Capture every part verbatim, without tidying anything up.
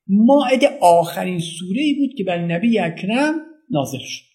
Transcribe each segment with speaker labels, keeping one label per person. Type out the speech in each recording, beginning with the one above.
Speaker 1: مائده آخرین سوره‌ای بود که بر نبی اکرم نازل شد.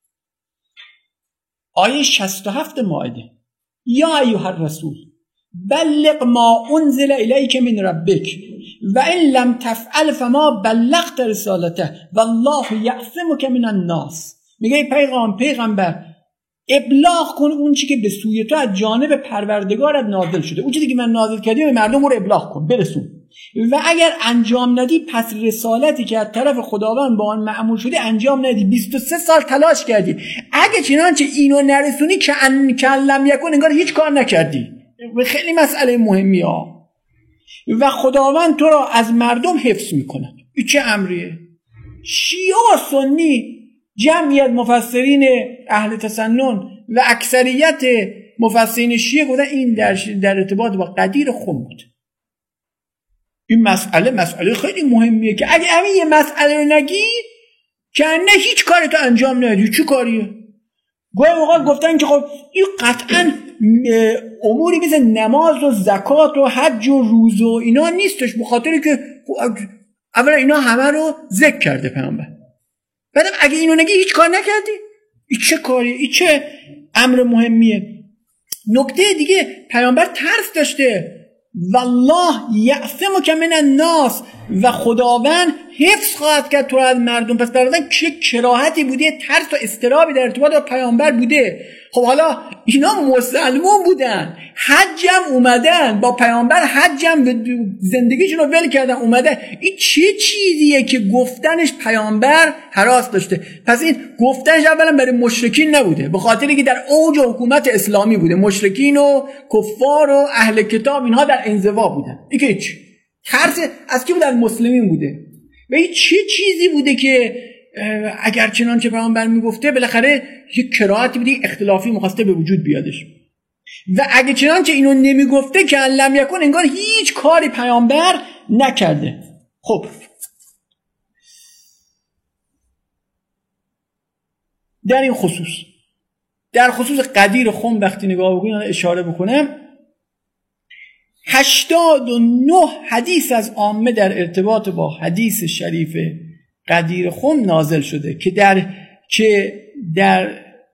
Speaker 1: آیه شصت و هفت مائده: یا ایها الرسول بلغ ما انزل الیک من ربک و ان لم تفعل فما بلغت رسالته والله یعصمک من الناس. میگه پیغام پیغمبر ابلاغ کن اون چی که به سوی تو از جانب پروردگارت نازل شده، اون چیزی که من نازل کردم به مردم رو ابلاغ کن، برسون. و اگر انجام ندی پس رسالتی که از طرف خداوند با آن مأمور شده انجام ندی. بیست و سه سال تلاش کردی، اگه چنانچه اینو نرسونی که ان کلم یکون انگار هیچ کار نکردی. خیلی مسئله مهمی ها. و خداوند تو را از مردم حفظ میکنه. این چه امریه؟ شیعه و سنی، جمعیت مفسرین اهل تسنن و اکثریت مفسرین شیعه گفتن این در, در ارتباط با قدیر خم بود. این مسئله مسئله خیلی مهمیه که اگه همین یه مسئله رو نگی که نه هیچ کاری تو انجام ندی. چه کاریه؟ گاهی اوقات گفتن که خب این قطعا اموری مثل نماز و زکات و حج و روزه و اینا نیستش، به خاطری که اولا اینا همه رو ذکر کرده پیامبر. بعدم اگه اینو نگی هیچ کار نکردی، این چه کاریه؟ این چه امر مهمیه؟ نکته دیگه، پیامبر ترس داشته، والله یعصمک من الناس، و خداوند حفظ خواهد کرد تو از مردم. پس برادران چه کراهتی بوده، ترس و اضطرابی در ارتباط با پیامبر بوده. خب حالا اینا مسلمان بودن، حجم اومدن با پیامبر، حجم زندگیشون رو ول کردن اومدن. این چه چیزیه که گفتنش پیامبر هراس داشته؟ پس این گفتنش اولا برای مشرکین نبوده، به خاطری که در اوج حکومت اسلامی بوده، مشرکین و کفار و اهل کتاب اینها در انزوا بودن. این که چی؟ ترس از کی بود؟ از مسلمین بوده. و این چه چیزی بوده که اگر چنانچه پیامبر میگفته بالاخره یک کراهتی بوده، اختلافی مخواسته به وجود بیادش. و اگه چنانچه اینو نمیگفته که لم یکن انگار هیچ کاری پیامبر نکرده. خب در این خصوص در خصوص قدیر خم وقتی نگاه بکنیم اشاره بکنم، هشتاد و نه حدیث از عامه در ارتباط با حدیث شریف قدیر خم نازل شده که در که در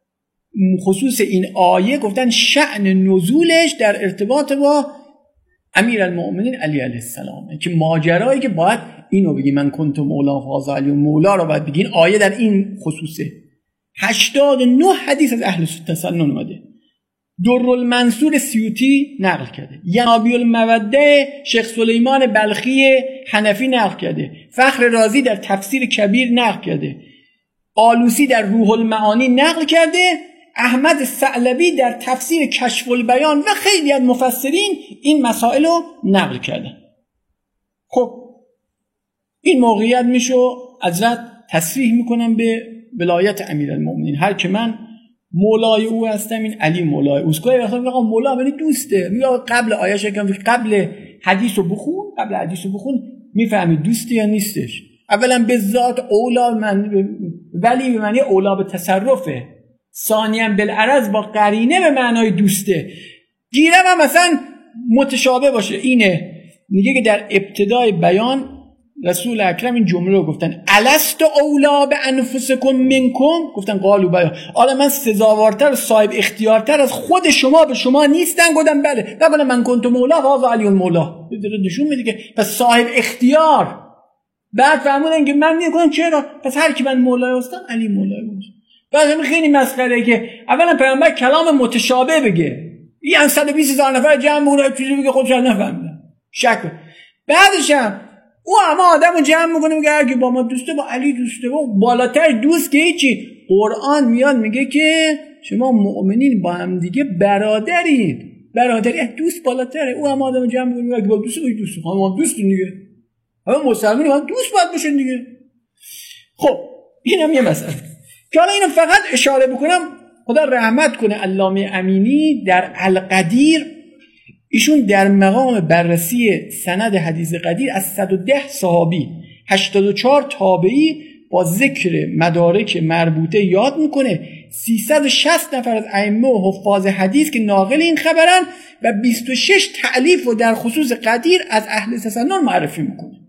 Speaker 1: خصوص این آیه گفتن شأن نزولش در ارتباط با امیرالمؤمنین علی علیه السلام، که ماجرایی که باید اینو بگی من کنت مولا فاز علی مولا رو باید بگین. آیه در این خصوصه. هشتاد و نه حدیث از اهل تسنن اومده. درالمنصور سیوطی نقل کرده، ینابی الموده شیخ سلیمان بلخی حنفی نقل کرده، فخر رازی در تفسیر کبیر نقل کرده، آلوسی در روح المعانی نقل کرده، احمد ثعلبی در تفسیر کشف البیان و خیلی از مفسرین این مسائل رو نقل کردن. خب این موقعیت میشو حضرت تصریح میکنم به ولایت امیرالمؤمنین. هر که من مولای او هستم، این علی مولای اوست. گاهی وقتا میگم مولا بنی دوسته، میگه قبل آیه‌اش یکم قبل حدیثو بخون، قبل حدیثو بخون میفهمی دوستی یا نیستش. اولا به ذات اولا من ولی به معنی اولا به تصرفه، ثانیاً بالعرض با قرینه به معنای دوسته. گیرم هم مثلا متشابه باشه. اینه میگه که در ابتدای بیان رسول اکرم این جمله رو گفتن الست اولا به انفسکم منکم، گفتن قالوا بلا، آره من سزاوارتر و صاحب اختیارتر از خود شما به شما نیستن؟ گفتن بله. نگفتن من کنت مولا و علی المولا، نشون میده که پس صاحب اختیار. بعد فهموندن که من میگم چرا؟ پس هر کی من مولای هستم علی مولای باشه. بعد همین خیلی مسخره که اولا پیامبر کلام متشابه بگه، این صد و بیست هزار نفر جمع اونها چیزی بگه خودش نفهمیدن، شک. بعدش هم او همه آدمو جمع میکنه میگه هر کی با ما دوسته با علی دوسته. و بالاتر دوست که هیچی. قرآن میاد میگه که شما مؤمنین با هم دیگه برادرید. برادری دوست بالاتره. او همه آدمو جمع میکنه میگه با دوسته با دوسته ما دوست دیگه، همه مسلمانی با دوست باید بشن دیگه. خب اینم یه مسئله که حالا اینو فقط اشاره بکنم. خدا رحمت کنه علامه امینی در القدیر، ایشون در مقام بررسی سند حدیث قدیر از صد و ده صحابی هشتاد و چهار تابعی با ذکر مدارک مربوطه یاد میکنه، سیصد و شصت نفر از ائمه و حفاظ حدیث که ناقل این خبرن و بیست و شش تألیف و در خصوص قدیر از اهل تسنن معرفی میکنه.